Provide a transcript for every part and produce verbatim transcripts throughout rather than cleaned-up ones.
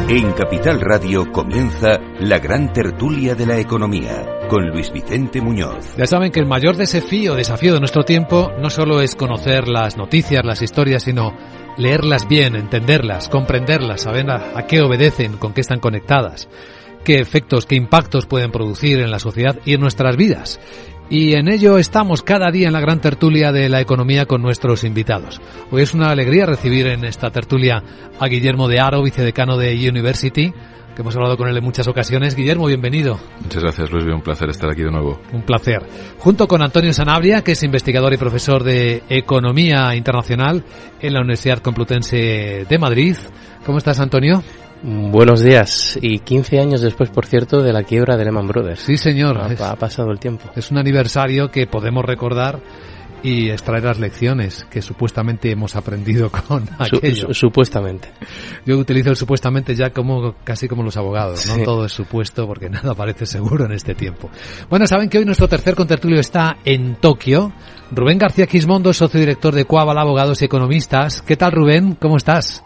En Capital Radio comienza la gran tertulia de la economía con Luis Vicente Muñoz. Ya saben que el mayor desafío, desafío de nuestro tiempo no solo es conocer las noticias, las historias, sino leerlas bien, entenderlas, comprenderlas, saber a, a qué obedecen, con qué están conectadas, qué efectos, qué impactos pueden producir en la sociedad y en nuestras vidas. Y en ello estamos cada día en la gran tertulia de la economía con nuestros invitados. Hoy es una alegría recibir en esta tertulia a Guillermo de Haro, vicedecano de University, que hemos hablado con él en muchas ocasiones. Guillermo, bienvenido. Muchas gracias, Luis. Un placer estar aquí de nuevo. Un placer. Junto con Antonio Sanabria, que es investigador y profesor de Economía Internacional en la Universidad Complutense de Madrid. ¿Cómo estás, Antonio? Buenos días. Y quince años después, por cierto, de la quiebra de Lehman Brothers. Sí, señor. Ha, es, ha pasado el tiempo. Es un aniversario que podemos recordar y extraer las lecciones que supuestamente hemos aprendido con aquello. Su, su, supuestamente. Yo utilizo el supuestamente ya como casi como los abogados, ¿no? Sí. Todo es supuesto porque nada parece seguro en este tiempo. Bueno, saben que hoy nuestro tercer contertulio está en Tokio. Rubén García Quismondo, socio director de Coabal Abogados y Economistas. ¿Qué tal, Rubén? ¿Cómo estás?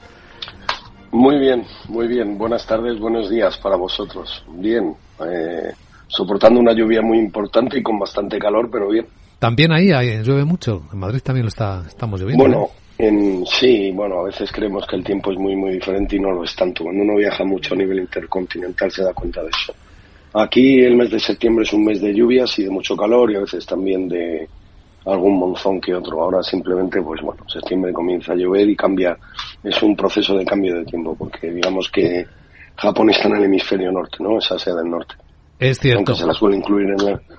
Muy bien, muy bien. Buenas tardes, buenos días para vosotros. Bien, eh, soportando una lluvia muy importante y con bastante calor, pero bien. También ahí, ahí llueve mucho. En Madrid también lo está, estamos lloviendo. Bueno, ¿eh? en, sí, bueno, a veces creemos que el tiempo es muy, muy diferente y no lo es tanto. Cuando uno viaja mucho a nivel intercontinental se da cuenta de eso. Aquí el mes de septiembre es un mes de lluvias y de mucho calor y a veces también de algún monzón que otro. Ahora simplemente, pues bueno, septiembre comienza a llover y cambia, es un proceso de cambio de tiempo, porque digamos que Japón está en el hemisferio norte, ¿no? Es Asia del norte. Es cierto. Aunque se la suele incluir en el...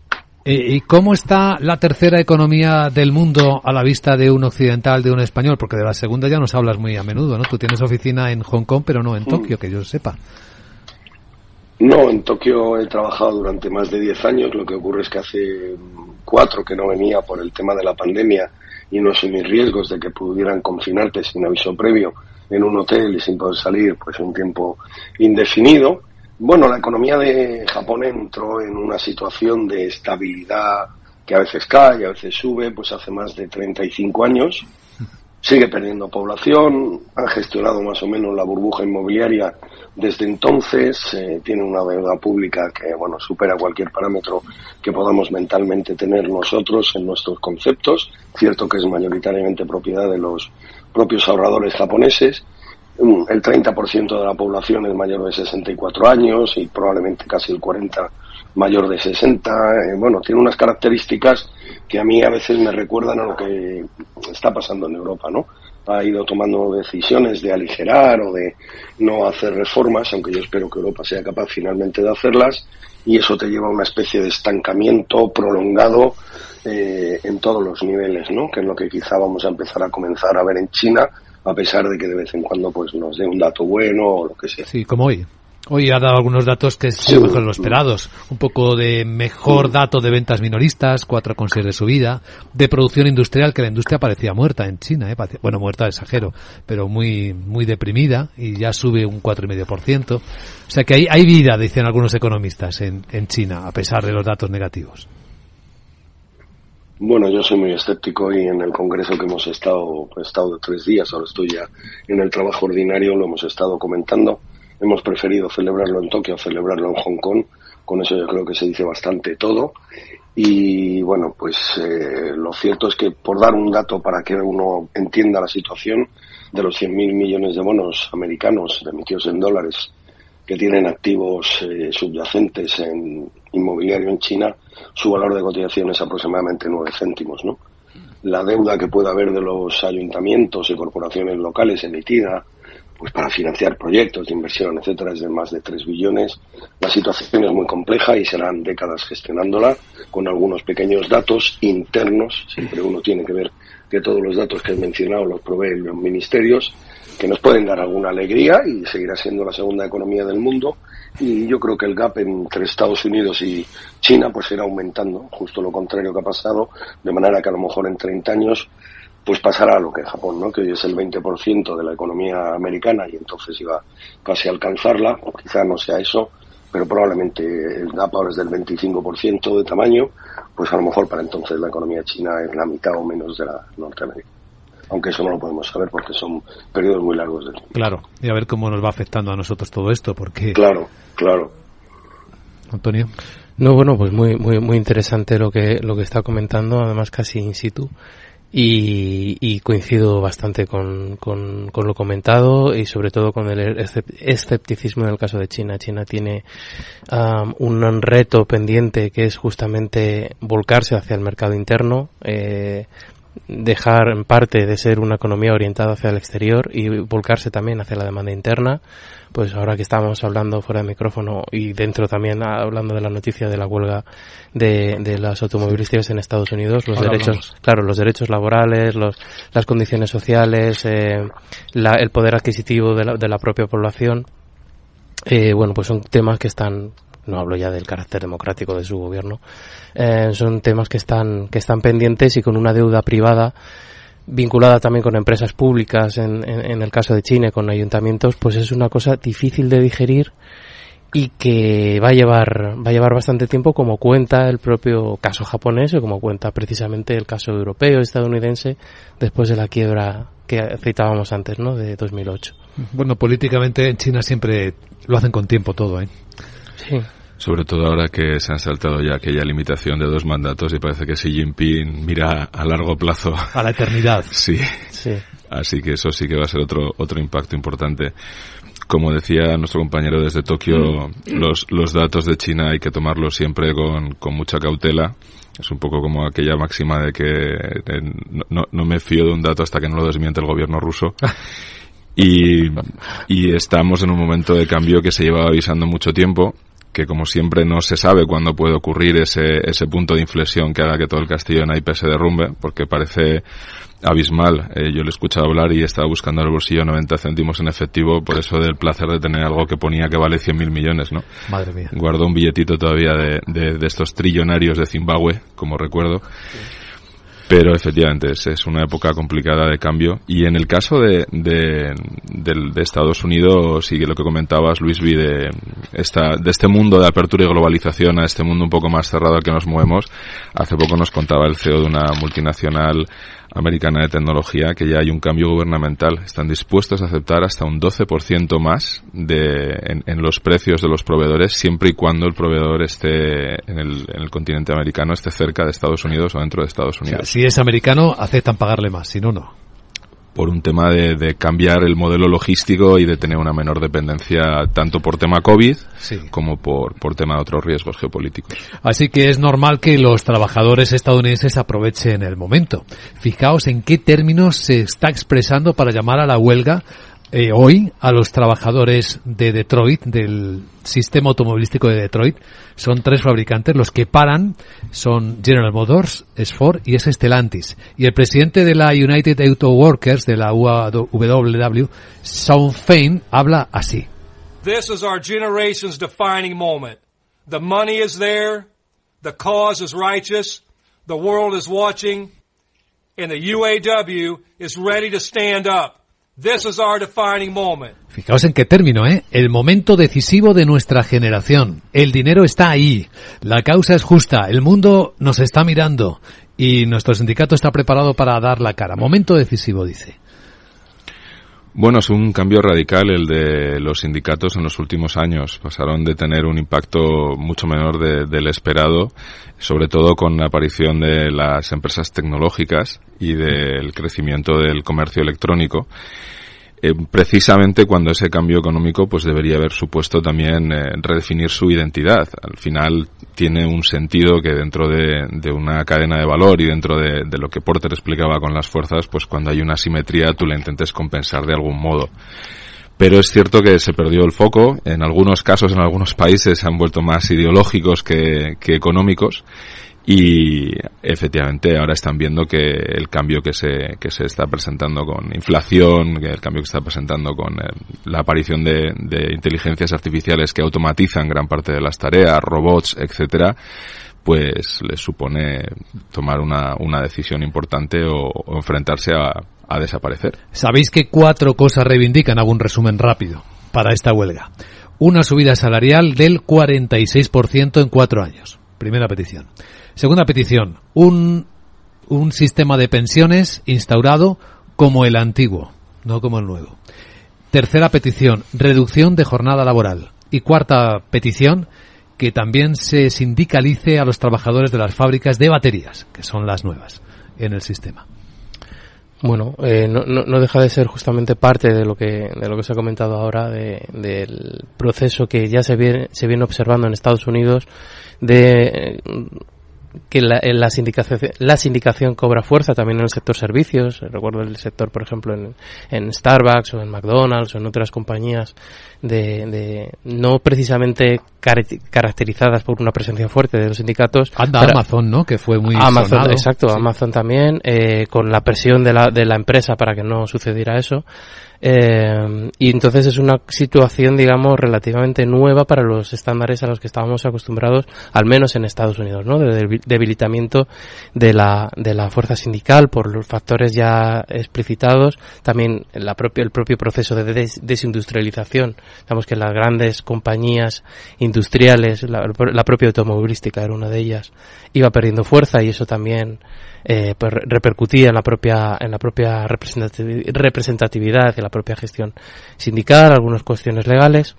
¿Y cómo está la tercera economía del mundo a la vista de un occidental, de un español? Porque de la segunda ya nos hablas muy a menudo, ¿no? Tú tienes oficina en Hong Kong, pero no en Tokio, mm. que yo sepa. No, en Tokio he trabajado durante más de diez años. Lo que ocurre es que hace cuatro que no venía por el tema de la pandemia y no asumir riesgos de que pudieran confinarte sin aviso previo en un hotel y sin poder salir pues un tiempo indefinido. Bueno, la economía de Japón entró en una situación de estabilidad que a veces cae, a veces sube, pues hace más de treinta y cinco años. Sigue perdiendo población, han gestionado más o menos la burbuja inmobiliaria desde entonces, eh, tiene una deuda pública que, bueno, supera cualquier parámetro que podamos mentalmente tener nosotros en nuestros conceptos. Cierto que es mayoritariamente propiedad de los propios ahorradores japoneses. El treinta por ciento de la población es mayor de sesenta y cuatro años y probablemente casi el cuarenta por ciento mayor de sesenta. Eh, bueno, tiene unas características que a mí a veces me recuerdan a lo que está pasando en Europa, ¿no? Ha ido tomando decisiones de aligerar o de no hacer reformas, aunque yo espero que Europa sea capaz finalmente de hacerlas, y eso te lleva a una especie de estancamiento prolongado eh, en todos los niveles, ¿no? Que es lo que quizá vamos a empezar a comenzar a ver en China, a pesar de que de vez en cuando pues nos dé un dato bueno o lo que sea. Sí, como hoy. Hoy ha dado algunos datos que son sí, mejor de los esperados. Un poco de mejor sí. dato de ventas minoristas, cuatro coma seis de subida, de producción industrial, que la industria parecía muerta en China, ¿eh? Bueno, muerta exagero, pero muy muy deprimida y ya sube un cuatro coma cinco por ciento. O sea que hay, hay vida, dicen algunos economistas, en, en China, a pesar de los datos negativos. Bueno, yo soy muy escéptico y en el congreso que hemos estado, he estado de tres días, ahora estoy ya en el trabajo ordinario, lo hemos estado comentando. Hemos preferido celebrarlo en Tokio, celebrarlo en Hong Kong. Con eso yo creo que se dice bastante todo. Y bueno, pues eh, lo cierto es que por dar un dato para que uno entienda la situación, de los cien mil millones de bonos americanos emitidos en dólares que tienen activos eh, subyacentes en inmobiliario en China, su valor de cotización es aproximadamente nueve céntimos, ¿no? La deuda que pueda haber de los ayuntamientos y corporaciones locales emitida pues para financiar proyectos de inversión, etcétera, es de más de tres billones. La situación es muy compleja y serán décadas gestionándola con algunos pequeños datos internos. Siempre uno tiene que ver que todos los datos que he mencionado los proveen los ministerios, que nos pueden dar alguna alegría y seguirá siendo la segunda economía del mundo. Y yo creo que el gap entre Estados Unidos y China pues irá aumentando, justo lo contrario que ha pasado, de manera que a lo mejor en treinta años pues pasará lo que Japón, ¿no? Que hoy es el veinte por ciento de la economía americana y entonces iba casi a alcanzarla, quizá no sea eso, pero probablemente el gap ahora es del veinticinco por ciento de tamaño, pues a lo mejor para entonces la economía china es la mitad o menos de la norteamericana. aunque eso no lo podemos saber porque son periodos muy largos de tiempo. Claro, y a ver cómo nos va afectando a nosotros todo esto, porque... Claro, claro. Antonio. No, bueno, pues muy muy muy interesante lo que lo que está comentando, además casi in situ. Y, y coincido bastante con, con, con lo comentado y sobre todo con el escepticismo en el caso de China. China tiene um, un reto pendiente que es justamente volcarse hacia el mercado interno, eh, dejar en parte de ser una economía orientada hacia el exterior y volcarse también hacia la demanda interna. Pues ahora que estábamos hablando fuera de micrófono y dentro también hablando de la noticia de la huelga de, de las automovilísticas en Estados Unidos, los ahora derechos, hablamos. claro, los derechos laborales, los, las condiciones sociales, eh, la, el poder adquisitivo de la, de la propia población, eh, bueno, pues son temas que están, no hablo ya del carácter democrático de su gobierno, eh, son temas que están, que están pendientes y con una deuda privada vinculada también con empresas públicas en, en, en el caso de China, con ayuntamientos, pues es una cosa difícil de digerir y que va a llevar va a llevar bastante tiempo, como cuenta el propio caso japonés o como cuenta precisamente el caso europeo, estadounidense, después de la quiebra que citábamos antes, ¿no?, de dos mil ocho. Bueno, políticamente en China siempre lo hacen con tiempo todo, ¿eh? Sí. Sobre todo ahora que se han saltado ya aquella limitación de dos mandatos y parece que Xi Jinping mira a largo plazo. A la eternidad. Sí. Sí. Así que eso sí que va a ser otro otro impacto importante. Como decía nuestro compañero desde Tokio, los los datos de China hay que tomarlos siempre con, con mucha cautela. Es un poco como aquella máxima de que eh, no, no me fío de un dato hasta que no lo desmiente el gobierno ruso. Y, y estamos en un momento de cambio que se lleva avisando mucho tiempo, que como siempre no se sabe cuándo puede ocurrir ese ese punto de inflexión que haga que todo el castillo de naipes se derrumbe, porque parece abismal. Eh, yo le he escuchado hablar y estaba buscando en el bolsillo noventa céntimos en efectivo por eso del placer de tener algo que ponía que vale cien mil millones, ¿no? Madre mía. Guardo un billetito todavía de, de, de estos trillonarios de Zimbabue, como recuerdo. Sí. Pero efectivamente es, es una época complicada de cambio. Y en el caso de, de, de, de Estados Unidos, sigue lo que comentabas, Luisby, de, esta, de este mundo de apertura y globalización a este mundo un poco más cerrado al que nos movemos. Hace poco nos contaba el C E O de una multinacional americana de tecnología que ya hay un cambio gubernamental. Están dispuestos a aceptar hasta un doce por ciento más de, en, en los precios de los proveedores, siempre y cuando el proveedor esté en el, en el continente americano, esté cerca de Estados Unidos o dentro de Estados Unidos. O sea, si es americano, aceptan pagarle más, si no, no. Por un tema de, de cambiar el modelo logístico y de tener una menor dependencia tanto por tema COVID sí. como por, por tema de otros riesgos geopolíticos. Así que es normal que los trabajadores estadounidenses aprovechen el momento. Fijaos en qué términos se está expresando para llamar a la huelga eh, hoy a los trabajadores de Detroit, del sistema automovilístico de Detroit. Son tres fabricantes, los que paran son General Motors, es Ford y es Stellantis. Y el presidente de la United Auto Workers, de la U A W W, Shawn Fain, habla así. This is our generation's defining moment. The money is there, the cause is righteous, the world is watching, and the U A W is ready to stand up. This is our defining moment. Fijaos en qué término, ¿eh? El momento decisivo de nuestra generación. El dinero está ahí. La causa es justa. El mundo nos está mirando. Y nuestro sindicato está preparado para dar la cara. Momento decisivo, dice. Bueno, es un cambio radical el de los sindicatos en los últimos años. Pasaron de tener un impacto mucho menor de, del esperado, sobre todo con la aparición de las empresas tecnológicas y del crecimiento del comercio electrónico. Eh, precisamente cuando ese cambio económico pues debería haber supuesto también eh, redefinir su identidad. Al final tiene un sentido que dentro de, de una cadena de valor y dentro de, de lo que Porter explicaba con las fuerzas, pues cuando hay una asimetría tú la intentes compensar de algún modo. Pero es cierto que se perdió el foco. En algunos casos, en algunos países se han vuelto más ideológicos que, que económicos. Y efectivamente ahora están viendo que el cambio que se que se está presentando con inflación, que el cambio que se está presentando con eh, la aparición de, de inteligencias artificiales que automatizan gran parte de las tareas, robots, etcétera, pues les supone tomar una, una decisión importante o, o enfrentarse a, a desaparecer. ¿Sabéis qué cuatro cosas reivindican? Hago un resumen rápido para esta huelga. Una subida salarial del cuarenta y seis por ciento en cuatro años. Primera petición. Segunda petición, un, un sistema de pensiones instaurado como el antiguo, no como el nuevo. Tercera petición, reducción de jornada laboral. Y cuarta petición, que también se sindicalice a los trabajadores de las fábricas de baterías, que son las nuevas en el sistema. Bueno, eh, no, no, no deja de ser justamente parte de lo que de lo que se ha comentado ahora de, del proceso que ya se viene se viene observando en Estados Unidos de eh, que la, la sindicación la sindicación cobra fuerza también en el sector servicios. Recuerdo el sector, por ejemplo, en, en Starbucks o en McDonald's o en otras compañías de, de no precisamente car- caracterizadas por una presencia fuerte de los sindicatos. Anda Amazon, ¿no? Que fue muy Amazon, sonado. exacto, Sí. Amazon también, eh, con la presión de la de la empresa para que no sucediera eso. Eh, y entonces es una situación, digamos, relativamente nueva para los estándares a los que estábamos acostumbrados, al menos en Estados Unidos, ¿no? De debilitamiento de la de la fuerza sindical por los factores ya explicitados, también la propia el propio proceso de des- desindustrialización. Digamos que las grandes compañías industriales, la, la propia automovilística era una de ellas, iba perdiendo fuerza y eso también Eh, pues repercutía en la propia en la propia representatividad, representatividad y la propia gestión sindical, algunas cuestiones legales,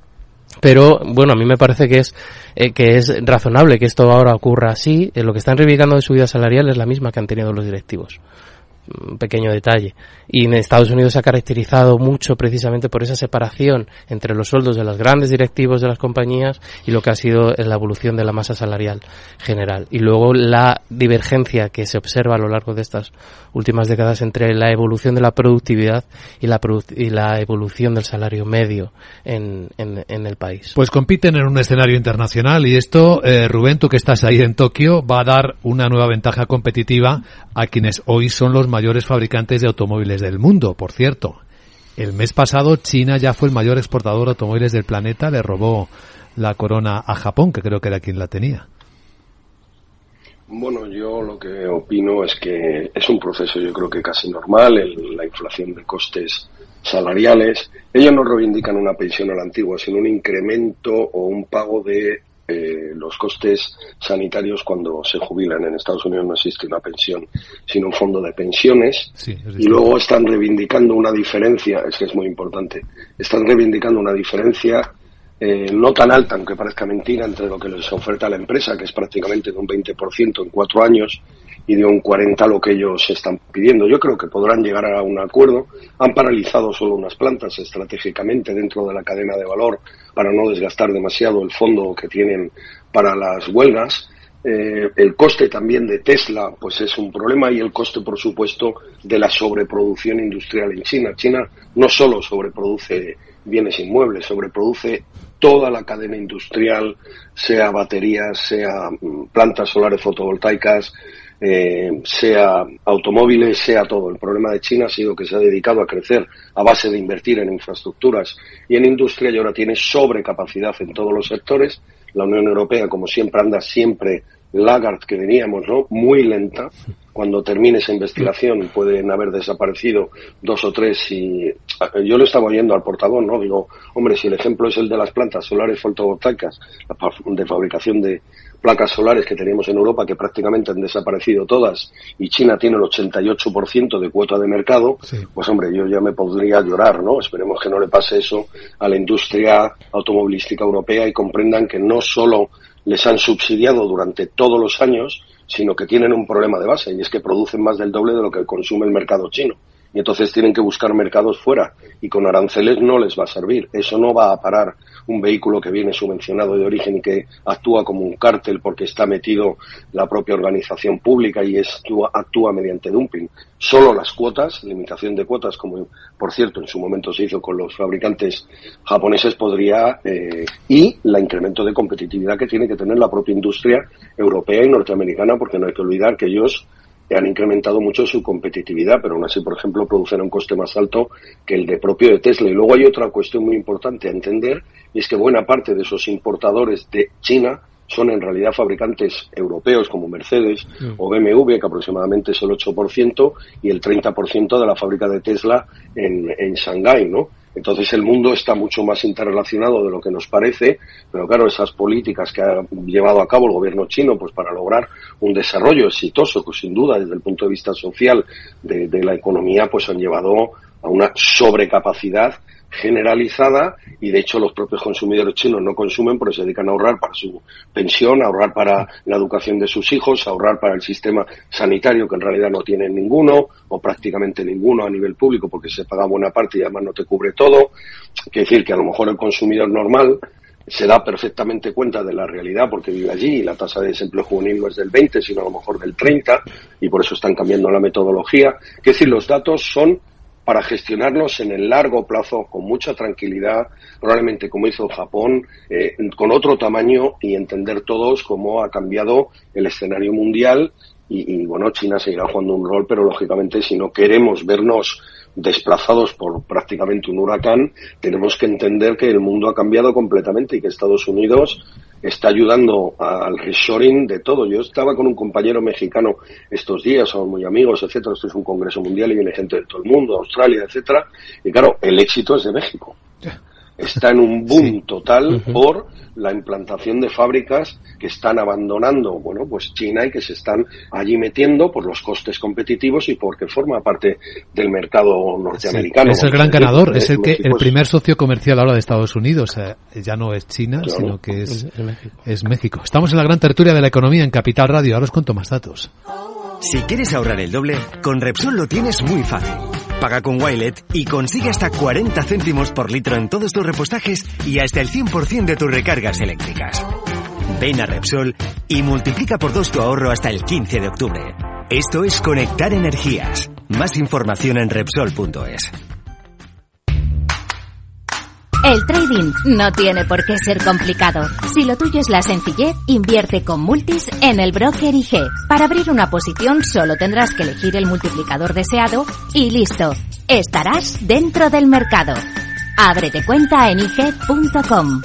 pero bueno, a mí me parece que es eh, que es razonable que esto ahora ocurra así. Eh, lo que están reivindicando de subida salarial es la misma que han tenido los directivos. Un pequeño detalle. Y en Estados Unidos se ha caracterizado mucho precisamente por esa separación entre los sueldos de los grandes directivos de las compañías y lo que ha sido la evolución de la masa salarial general. Y luego la divergencia que se observa a lo largo de estas últimas décadas entre la evolución de la productividad y la, produ- y la evolución del salario medio en, en, en el país. Pues compiten en un escenario internacional y esto, eh, Rubén, tú que estás ahí en Tokio, va a dar una nueva ventaja competitiva a quienes hoy son los mayores fabricantes de automóviles del mundo. Por cierto, el mes pasado China ya fue el mayor exportador de automóviles del planeta, le robó la corona a Japón, que creo que era quien la tenía. Bueno, yo lo que opino es que es un proceso, yo creo que casi normal, el, la inflación de costes salariales. Ellos no reivindican una pensión a la antigua, sino un incremento o un pago de eh, los costes sanitarios cuando se jubilan. En Estados Unidos no existe una pensión, sino un fondo de pensiones. Sí, y luego están reivindicando una diferencia, es que es muy importante, están reivindicando una diferencia Eh, no tan alta, aunque parezca mentira, entre lo que les oferta la empresa, que es prácticamente de un veinte por ciento en cuatro años, y de un cuarenta por ciento lo que ellos están pidiendo. Yo creo que podrán llegar a un acuerdo. Han paralizado solo unas plantas estratégicamente dentro de la cadena de valor para no desgastar demasiado el fondo que tienen para las huelgas. Eh, el coste también de Tesla pues es un problema, y el coste, por supuesto, de la sobreproducción industrial en China. China no solo sobreproduce bienes inmuebles, sobreproduce toda la cadena industrial, sea baterías, sea plantas solares fotovoltaicas, eh, sea automóviles, sea todo. El problema de China ha sido que se ha dedicado a crecer a base de invertir en infraestructuras y en industria, y ahora tiene sobrecapacidad en todos los sectores. La Unión Europea, como siempre, anda siempre laggard, que diríamos, ¿no? Muy lenta. Cuando termine esa investigación pueden haber desaparecido dos o tres, y yo le estaba oyendo al portavoz, ¿no? Digo, hombre, si el ejemplo es el de las plantas solares fotovoltaicas, de fabricación de placas solares que teníamos en Europa, que prácticamente han desaparecido todas, y China tiene el ochenta y ocho por ciento de cuota de mercado, sí. Pues hombre, yo ya me podría llorar, ¿no? Esperemos que no le pase eso a la industria automovilística europea y comprendan que no solo les han subsidiado durante todos los años, sino que tienen un problema de base, y es que producen más del doble de lo que consume el mercado chino. Y entonces tienen que buscar mercados fuera, y con aranceles no les va a servir. Eso no va a parar un vehículo que viene subvencionado de origen y que actúa como un cártel porque está metido la propia organización pública y es, actúa, actúa mediante dumping. Solo las cuotas, limitación de cuotas, como por cierto en su momento se hizo con los fabricantes japoneses, podría, eh, y el incremento de competitividad que tiene que tener la propia industria europea y norteamericana, porque no hay que olvidar que ellos han incrementado mucho su competitividad, pero aún así, por ejemplo, producen un coste más alto que el de propio de Tesla. Y luego hay otra cuestión muy importante a entender, y es que buena parte de esos importadores de China son en realidad fabricantes europeos como Mercedes mm. o B M W, que aproximadamente es el ocho por ciento, y el treinta por ciento de la fábrica de Tesla en, en Shanghái, ¿no? Entonces el mundo está mucho más interrelacionado de lo que nos parece, pero claro, esas políticas que ha llevado a cabo el gobierno chino pues para lograr un desarrollo exitoso, pues sin duda desde el punto de vista social de, de la economía, pues han llevado a una sobrecapacidad generalizada, y de hecho los propios consumidores chinos no consumen porque se dedican a ahorrar para su pensión, a ahorrar para la educación de sus hijos, a ahorrar para el sistema sanitario, que en realidad no tienen ninguno o prácticamente ninguno a nivel público porque se paga buena parte y además no te cubre todo. Quiere decir que a lo mejor el consumidor normal se da perfectamente cuenta de la realidad porque vive allí y la tasa de desempleo juvenil no es del veinte, sino a lo mejor del treinta, y por eso están cambiando la metodología. Quiere decir, los datos son para gestionarlos en el largo plazo con mucha tranquilidad, probablemente como hizo Japón, eh, con otro tamaño, y entender todos cómo ha cambiado el escenario mundial y, y bueno, China seguirá jugando un rol, pero lógicamente si no queremos vernos desplazados por prácticamente un huracán, tenemos que entender que el mundo ha cambiado completamente y que Estados Unidos está ayudando al reshoring de todo. Yo estaba con un compañero mexicano estos días, somos muy amigos, etcétera. Esto es un congreso mundial y viene gente de todo el mundo, Australia, etcétera. Y claro, el éxito es de México. Está en un boom sí. total uh-huh. por la implantación de fábricas que están abandonando, bueno, pues China, y que se están allí metiendo por los costes competitivos y porque forma parte del mercado norteamericano. Sí, es el gran ganador, es el que el primer socio comercial ahora de Estados Unidos. Eh, ya no es China, claro, sino que es, es, México. es México. Estamos en la gran tertulia de la economía en Capital Radio. Ahora os cuento más datos. Si quieres ahorrar el doble, con Repsol lo tienes muy fácil. Paga con Wilet y consigue hasta cuarenta céntimos por litro en todos tus repostajes y hasta el cien por ciento de tus recargas eléctricas. Ven a Repsol y multiplica por dos tu ahorro hasta el quince de octubre. Esto es conectar energías. Más información en Repsol punto es. El trading no tiene por qué ser complicado. Si lo tuyo es la sencillez, invierte con Multis en el broker I G. Para abrir una posición solo tendrás que elegir el multiplicador deseado y listo. Estarás dentro del mercado. Ábrete cuenta en i g punto com.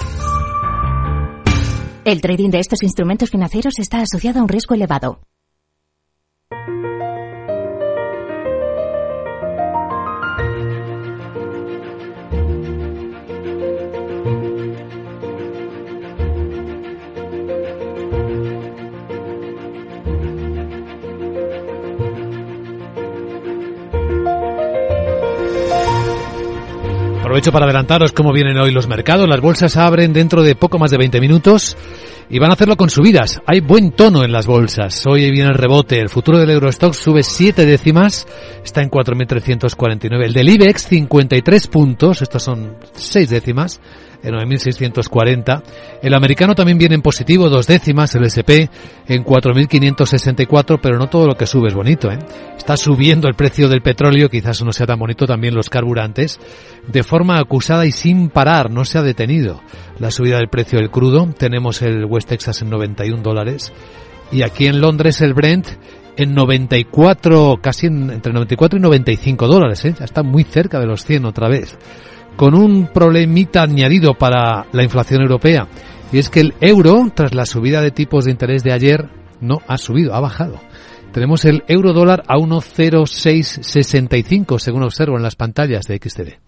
El trading de estos instrumentos financieros está asociado a un riesgo elevado. Aprovecho para adelantaros cómo vienen hoy los mercados. Las bolsas abren dentro de poco más de veinte minutos y van a hacerlo con subidas. Hay buen tono en las bolsas. Hoy viene el rebote. El futuro del Eurostoxx sube siete décimas, está en cuatro mil trescientos cuarenta y nueve. El del IBEX, cincuenta y tres puntos, estos son seis décimas, en nueve mil seiscientos cuarenta. El americano también viene en positivo, dos décimas, el ese and pe en cuatro mil quinientos sesenta y cuatro, pero no todo lo que sube es bonito, ¿eh? Está subiendo el precio del petróleo, quizás no sea tan bonito, también los carburantes, de forma acusada y sin parar, no se ha detenido la subida del precio del crudo. Tenemos el West Texas en noventa y un dólares, y aquí en Londres el Brent en noventa y cuatro, casi en, entre noventa y cuatro y noventa y cinco dólares, ¿eh? Ya está muy cerca de los cien otra vez, con un problemita añadido para la inflación europea, y es que el euro, tras la subida de tipos de interés de ayer, no ha subido, ha bajado. Tenemos el euro dólar a uno coma cero seis sesenta y cinco, según observo en las pantallas de X T B.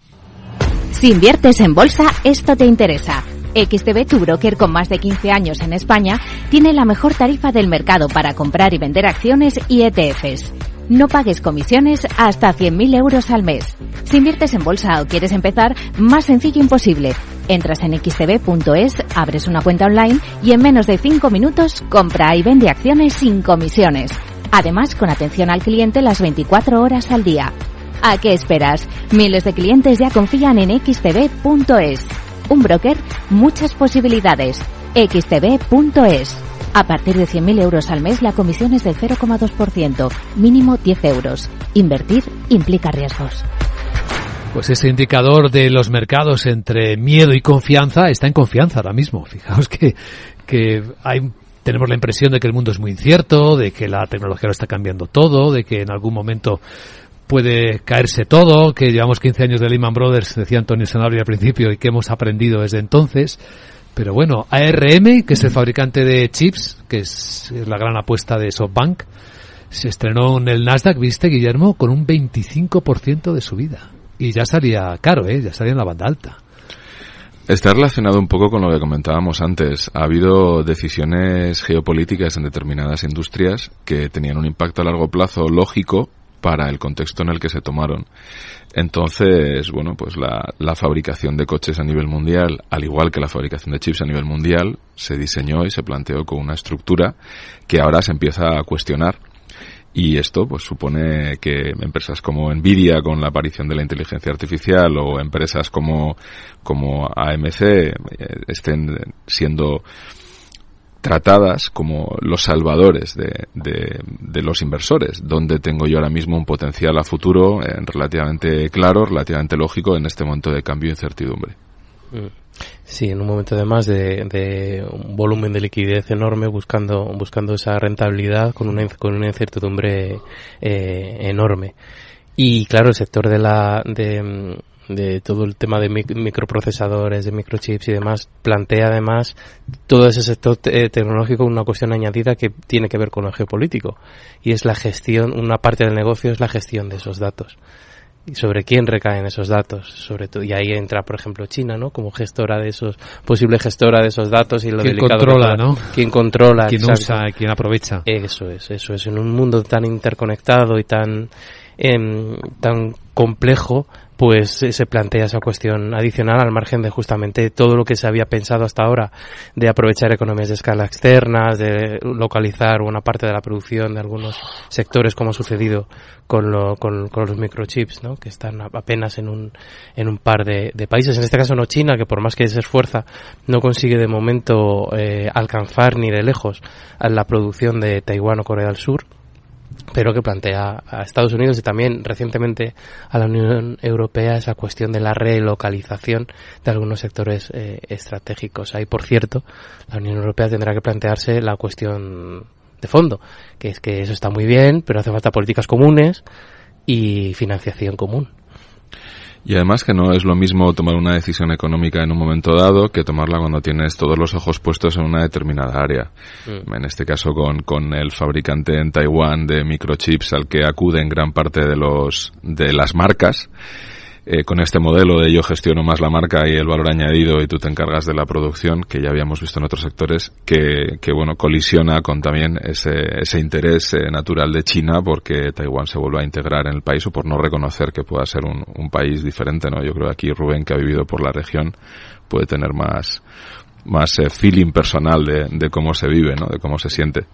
Si inviertes en bolsa, esto te interesa. X T B, tu broker con más de quince años en España, tiene la mejor tarifa del mercado para comprar y vender acciones y E T Fs. No pagues comisiones hasta cien mil euros al mes. Si inviertes en bolsa o quieres empezar, más sencillo imposible. Entras en x t b punto es, abres una cuenta online y en menos de cinco minutos compra y vende acciones sin comisiones. Además, con atención al cliente las veinticuatro horas al día. ¿A qué esperas? Miles de clientes ya confían en x t b punto es. Un broker, muchas posibilidades. x t b punto es. A partir de cien mil euros al mes, la comisión es del cero coma dos por ciento, mínimo diez euros. Invertir implica riesgos. Pues ese indicador de los mercados entre miedo y confianza está en confianza ahora mismo. Fijaos que, que hay, tenemos la impresión de que el mundo es muy incierto, de que la tecnología lo está cambiando todo, de que en algún momento puede caerse todo, que llevamos quince años de Lehman Brothers, decía Antonio Sanabria al principio, y que hemos aprendido desde entonces. Pero bueno, A R M, que es el fabricante de chips, que es la gran apuesta de SoftBank, se estrenó en el Nasdaq, ¿viste, Guillermo?, con un veinticinco por ciento de subida. y ya estaría caro, ¿eh? Ya estaría en la banda alta. Está relacionado un poco con lo que comentábamos antes. Ha habido decisiones geopolíticas en determinadas industrias que tenían un impacto a largo plazo lógico para el contexto en el que se tomaron. Entonces, bueno, pues la, la fabricación de coches a nivel mundial, al igual que la fabricación de chips a nivel mundial, se diseñó y se planteó con una estructura que ahora se empieza a cuestionar. Y esto pues supone que empresas como Nvidia, con la aparición de la inteligencia artificial, o empresas como como A M C eh, estén siendo tratadas como los salvadores de, de, de los inversores, donde tengo yo ahora mismo un potencial a futuro eh, relativamente claro, relativamente lógico en este momento de cambio e incertidumbre. Sí, en un momento además de, de un volumen de liquidez enorme, buscando buscando esa rentabilidad con una con una incertidumbre eh, enorme. Y claro, el sector de la de de todo el tema de microprocesadores, de microchips y demás, plantea además todo ese sector te- tecnológico una cuestión añadida que tiene que ver con lo geopolítico, y es la gestión, una parte del negocio es la gestión de esos datos. ¿Y sobre quién recaen esos datos? Sobre todo, y ahí entra, por ejemplo, China, ¿no? Como gestora de esos, posible gestora de esos datos, y lo ¿Quién delicado controla, que, ¿no? ¿Quién controla? ¿Quién exacto. usa? ¿Quién aprovecha? Eso es, eso es. En un mundo tan interconectado y tan, eh, tan complejo, pues eh, se plantea esa cuestión adicional, al margen de justamente todo lo que se había pensado hasta ahora de aprovechar economías de escala externas, de localizar una parte de la producción de algunos sectores, como ha sucedido con, lo, con, con los microchips, ¿no? Que están apenas en un en un par de, de países. En este caso no China, que por más que se esfuerza no consigue de momento eh, alcanzar ni de lejos a la producción de Taiwán o Corea del Sur, pero que plantea a Estados Unidos y también recientemente a la Unión Europea esa cuestión de la relocalización de algunos sectores eh, estratégicos. Ahí, por cierto, la Unión Europea tendrá que plantearse la cuestión de fondo, que es que eso está muy bien, pero hace falta políticas comunes y financiación común. Y además que no es lo mismo tomar una decisión económica en un momento dado que tomarla cuando tienes todos los ojos puestos en una determinada área. Mm. En este caso con, con el fabricante en Taiwán de microchips al que acuden gran parte de los de las marcas. Eh, con este modelo de yo gestiono más la marca y el valor añadido y tú te encargas de la producción, que ya habíamos visto en otros sectores, que, que bueno, colisiona con también ese, ese interés eh, natural de China porque Taiwán se vuelva a integrar en el país, o por no reconocer que pueda ser un, un país diferente, ¿no? Yo creo que aquí Rubén, que ha vivido por la región, puede tener más, más eh, feeling personal de, de cómo se vive, ¿no? De cómo se siente.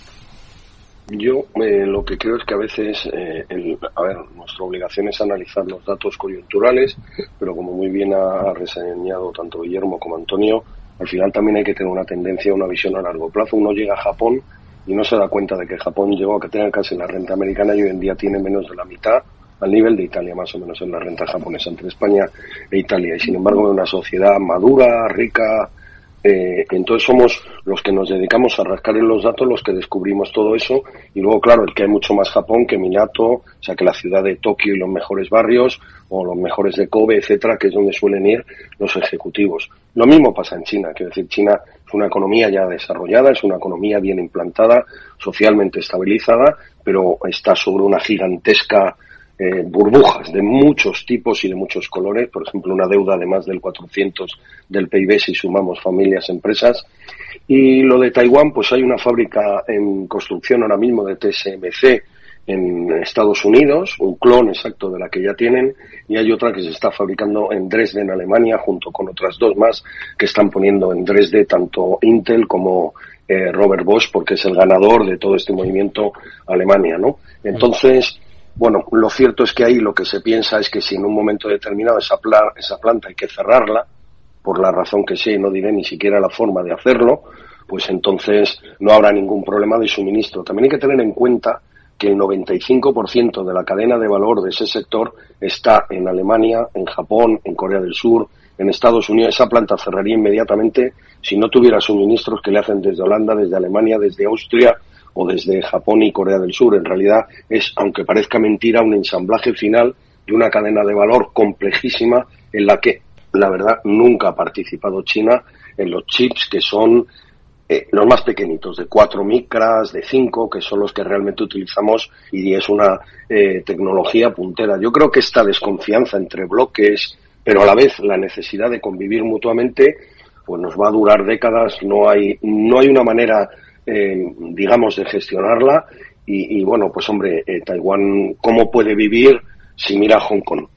Yo eh, lo que creo es que a veces, eh, el, a ver, nuestra obligación es analizar los datos coyunturales, pero como muy bien ha, ha reseñado tanto Guillermo como Antonio, al final también hay que tener una tendencia, una visión a largo plazo. Uno llega a Japón y no se da cuenta de que Japón llegó a que tenga casi la renta americana y hoy en día tiene menos de la mitad, al nivel de Italia más o menos en la renta japonesa, entre España e Italia. Y sin embargo, en una sociedad madura, rica, Eh, entonces somos los que nos dedicamos a rascar en los datos los que descubrimos todo eso, y luego claro, el que hay mucho más Japón que Minato, o sea que la ciudad de Tokio y los mejores barrios o los mejores de Kobe, etcétera, que es donde suelen ir los ejecutivos. Lo mismo pasa en China, quiero decir, China es una economía ya desarrollada, es una economía bien implantada, socialmente estabilizada, pero está sobre una gigantesca Eh, burbujas de muchos tipos y de muchos colores, por ejemplo una deuda de más del cuatrocientos del P I B si sumamos familias, empresas. Y lo de Taiwán, pues hay una fábrica en construcción ahora mismo de T S M C en Estados Unidos, un clon exacto de la que ya tienen, y hay otra que se está fabricando en Dresden, Alemania, junto con otras dos más que están poniendo en Dresden tanto Intel como eh, Robert Bosch, porque es el ganador de todo este movimiento Alemania, ¿no? Entonces, bueno, lo cierto es que ahí lo que se piensa es que si en un momento determinado esa, pla- esa planta hay que cerrarla, por la razón que sea, y no diré ni siquiera la forma de hacerlo, pues entonces no habrá ningún problema de suministro. También hay que tener en cuenta que el noventa y cinco por ciento de la cadena de valor de ese sector está en Alemania, en Japón, en Corea del Sur, en Estados Unidos. Esa planta cerraría inmediatamente si no tuviera suministros que le hacen desde Holanda, desde Alemania, desde Austria o desde Japón y Corea del Sur. En realidad es, aunque parezca mentira, un ensamblaje final de una cadena de valor complejísima en la que, la verdad, nunca ha participado China en los chips que son eh, los más pequeñitos, de cuatro micras, de cinco, que son los que realmente utilizamos y es una eh, tecnología puntera. Yo creo que esta desconfianza entre bloques, pero a la vez la necesidad de convivir mutuamente, pues nos va a durar décadas. No hay, no hay una manera, eh, digamos, de gestionarla. Y, y bueno, pues hombre, eh, Taiwán, ¿cómo puede vivir si mira a Hong Kong?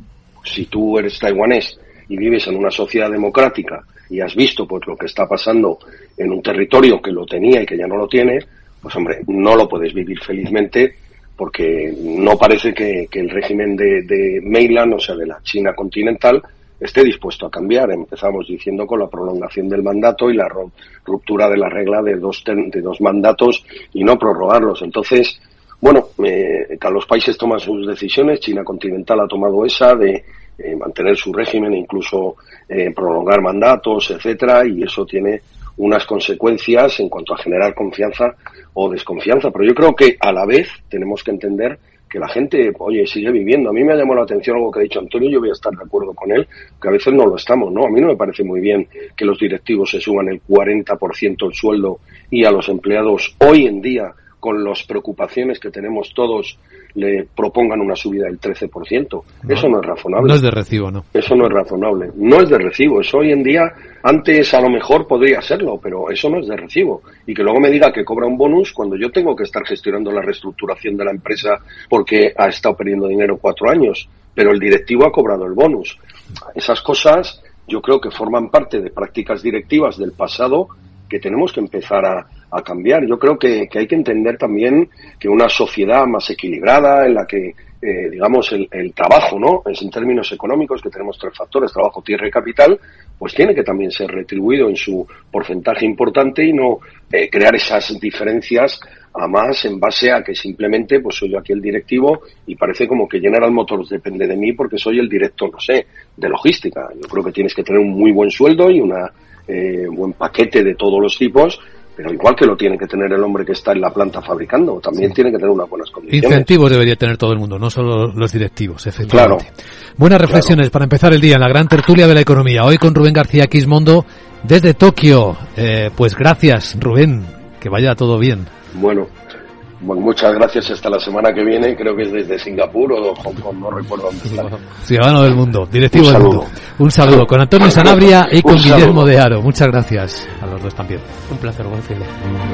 Si tú eres taiwanés y vives en una sociedad democrática y has visto pues lo que está pasando en un territorio que lo tenía y que ya no lo tiene, pues hombre, no lo puedes vivir felizmente, porque no parece que, que el régimen de, de Mainland, o sea, de la China continental, esté dispuesto a cambiar. Empezamos diciendo con la prolongación del mandato y la ruptura de la regla de dos, de dos mandatos y no prorrogarlos. Entonces, bueno, eh, cada los países toman sus decisiones. China continental ha tomado esa de eh, mantener su régimen e incluso eh, prolongar mandatos, etcétera, y eso tiene unas consecuencias en cuanto a generar confianza o desconfianza. Pero yo creo que a la vez tenemos que entender que la gente, oye, sigue viviendo. A mí me ha llamado la atención algo que ha dicho Antonio, yo voy a estar de acuerdo con él, que a veces no lo estamos, ¿no? A mí no me parece muy bien que los directivos se suban el cuarenta por ciento el sueldo y a los empleados hoy en día, con las preocupaciones que tenemos todos, le propongan una subida del trece por ciento. No, eso no es razonable. No es de recibo, ¿no? Eso no es razonable. No es de recibo. Eso hoy en día, antes a lo mejor podría serlo, pero eso no es de recibo. Y que luego me diga que cobra un bonus cuando yo tengo que estar gestionando la reestructuración de la empresa porque ha estado perdiendo dinero cuatro años, pero el directivo ha cobrado el bonus. Esas cosas yo creo que forman parte de prácticas directivas del pasado que tenemos que empezar a, a cambiar. Yo creo que, que hay que entender también que una sociedad más equilibrada, en la que, eh, digamos, el, el trabajo, ¿no? Es en términos económicos, que tenemos tres factores, trabajo, tierra y capital, pues tiene que también ser retribuido en su porcentaje importante y no eh, crear esas diferencias a más en base a que simplemente pues soy yo aquí el directivo y parece como que General Motors depende de mí porque soy el director, no sé, de logística. Yo creo que tienes que tener un muy buen sueldo y una Eh, buen paquete de todos los tipos, pero igual que lo tiene que tener el hombre que está en la planta fabricando, también sí. Tiene que tener unas buenas condiciones. Incentivos debería tener todo el mundo, no solo los directivos, efectivamente. Claro. Buenas reflexiones claro. Para empezar el día en la gran tertulia de la economía. Hoy con Rubén García Quismondo desde Tokio. Eh, pues gracias, Rubén, que vaya todo bien. Bueno. Bueno, muchas gracias. Hasta la semana que viene. Creo que es desde Singapur o Hong Kong, no recuerdo dónde está. Ciudadano del mundo, directivo del mundo. Un saludo con Antonio Sanabria y con Guillermo de Haro. Muchas gracias a los dos también. Un placer, buen fin de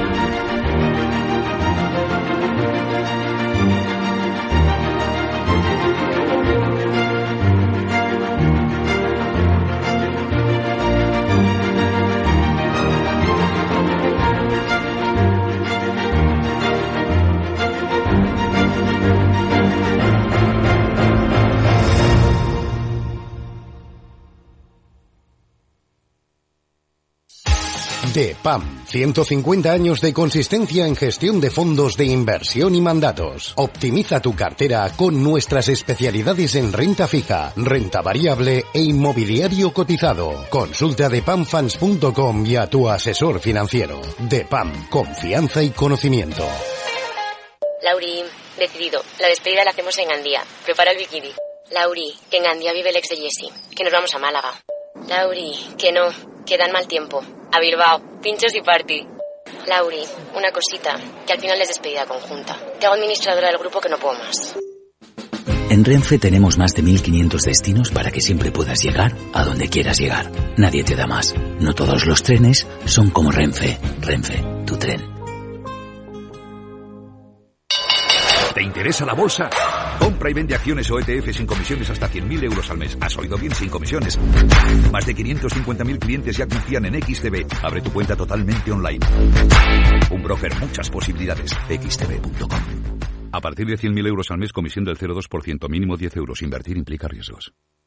DEPAM, ciento cincuenta años de consistencia en gestión de fondos de inversión y mandatos. Optimiza tu cartera con nuestras especialidades en renta fija, renta variable e inmobiliario cotizado. Consulta depam funds punto com y a tu asesor financiero. DEPAM, confianza y conocimiento. Lauri, decidido. La despedida la hacemos en Gandía. Prepara el bikini. Lauri, que en Gandía vive el ex de Jessie. Que nos vamos a Málaga. Lauri, que no, que dan mal tiempo. A Bilbao, pinchos y party. Lauri, una cosita, que al final es despedida conjunta. Te hago administradora del grupo que no puedo más. En Renfe tenemos más de mil quinientos destinos para que siempre puedas llegar a donde quieras llegar. Nadie te da más. No todos los trenes son como Renfe. Renfe, tu tren. ¿Te interesa la bolsa? Compra y vende acciones o E T F sin comisiones hasta cien mil euros al mes. ¿Has oído bien? Sin comisiones. Más de quinientos cincuenta mil clientes ya confían en X T B. Abre tu cuenta totalmente online. Un broker, muchas posibilidades. X T B punto com. A partir de cien mil euros al mes, comisión del cero coma dos por ciento, mínimo diez euros. Invertir implica riesgos.